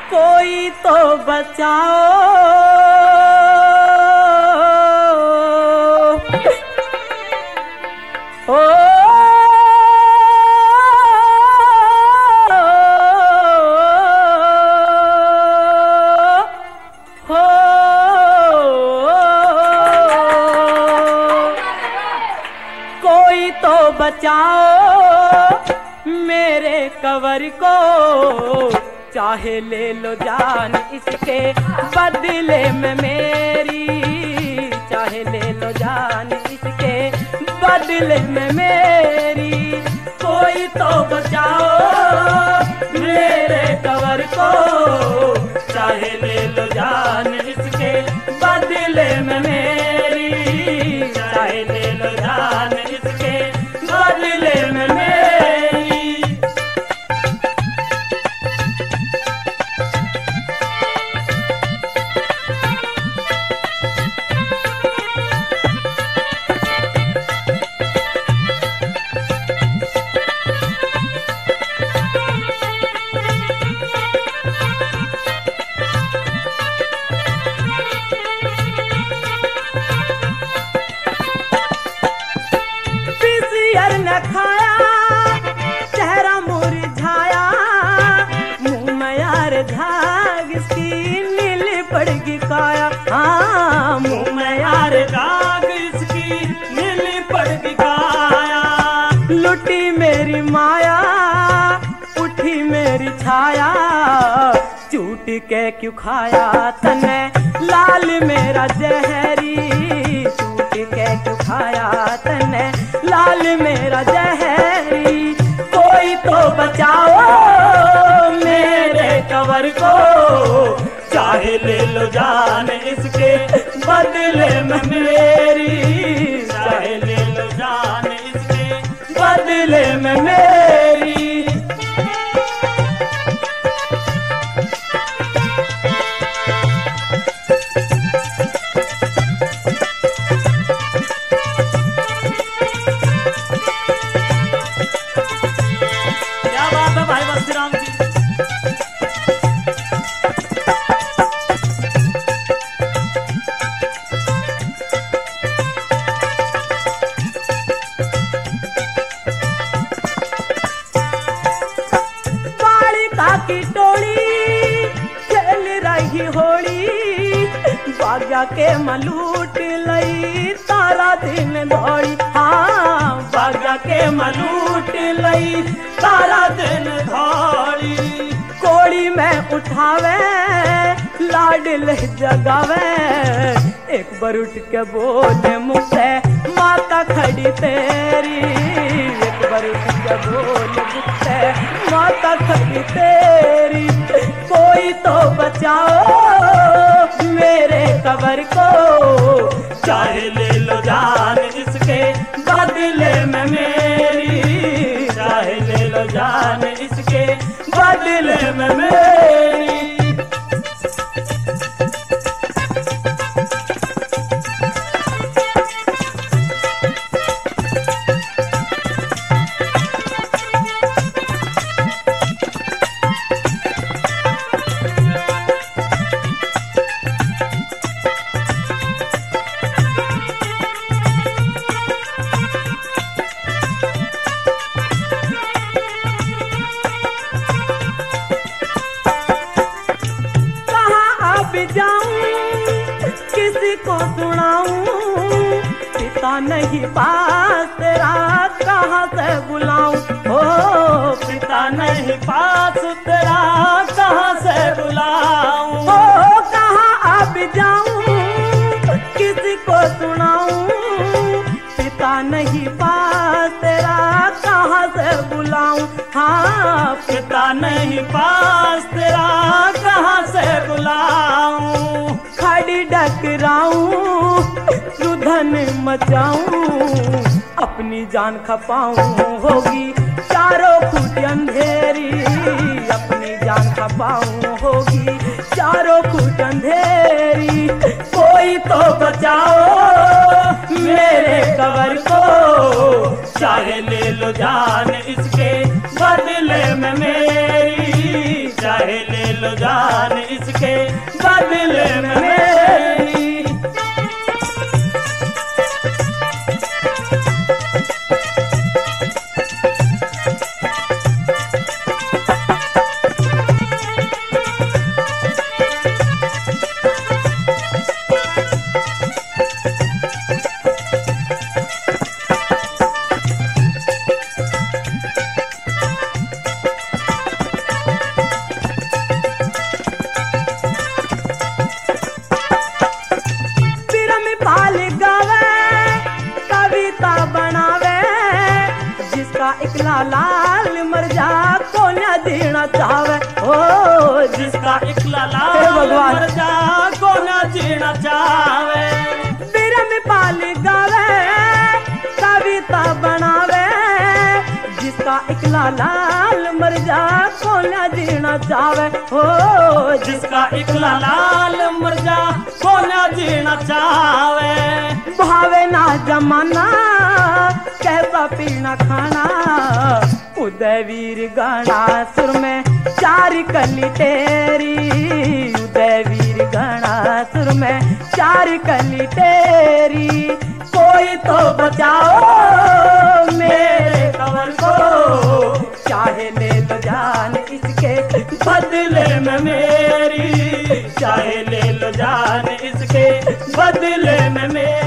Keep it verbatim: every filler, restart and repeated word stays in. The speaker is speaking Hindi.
कोई तो बचाओ ओ हो कोई तो बचाओ मेरे कवर को, चाहे ले लो जान इसके बदले में मेरी, चाहे ले लो जान इसके बदले में मेरी। कोई तो बचाओ मेरे कवर को, चाहे ले लो जान इसके बदले में मेरी, चाहे ले लो जान इसके बदले में मेरी। हाँ मुँह में यार दाग इसकी नीली पड़ काया, लुटी मेरी माया उठी मेरी छाया, झूठ के क्यों खाया तने लाल मेरा जहरी, झूठ के क्यों खाया तने लाल मेरा जहरी। कोई तो बचाओ मेरे कवर को, चाहे ले लो जान इसके बदले में मेरी, चाहे ले लो जान इसके बदले में मेरी। क्या बात है भाई बस्तीराम जी। की टोली खेल रही होली, बाजा के मलूट लई तारा दिन दौड़ी, हाँ बाजा के मलूट लई तारा दिन दौड़ी। कोड़ी में उठावे लाडल जगावे, एक बार उठ के बोले मुझसे माता खड़ी तेरी, एक बार उठ के बोले मुझसे माता खड़ी तेरी। कोई तो बचाओ मेरे कबर को, चाहे ले लो जान इसके बदले में मेरी, चाहे ले लो जान इसके बदले में मेरी। किसी को सुनाऊं पिता नहीं पास तेरा, कहाँ से बुलाऊं ओ पिता नहीं पास तेरा, कहाँ से बुलाऊं ओ कहाँ अब जाऊं, किसी को सुनाऊं पिता नहीं पास तेरा, कहाँ से बुलाऊं, हाँ पिता नहीं पास तेरा, कहाँ से बुलाऊं। खड़ी डकराऊं रुधन मचाऊं, अपनी जान खपाऊं होगी चारों फुट अंधेरी, अपनी जान खपाऊं होगी चारों फुट अंधेरी। कोई तो बचाओ मेरे कबर को, चाहे ले लो जान इसके बदले में मेरी, चाहे ले लो जान जीना चावे। ओ जिसका इकला लाल मर जा को ना जीना चावे। बिरम पाली गावे कविता बनावे, जिसका इकला लाल मर जा को ना जीना चावे। ओ जिसका इकला लाल मर जा को ना जीना चावे। भावे ना जमाना कैसा पीना खाना, उदयवीर गणा सुर में चार कली तेरी। उदयवीर गणा सुर में चार कली तेरी, कोई तो बचाओ मेरे कंवर को, चाहे ले लो जान इसके बदले में मेरी, चाहे ले लो जान इसके बदले में मेरी।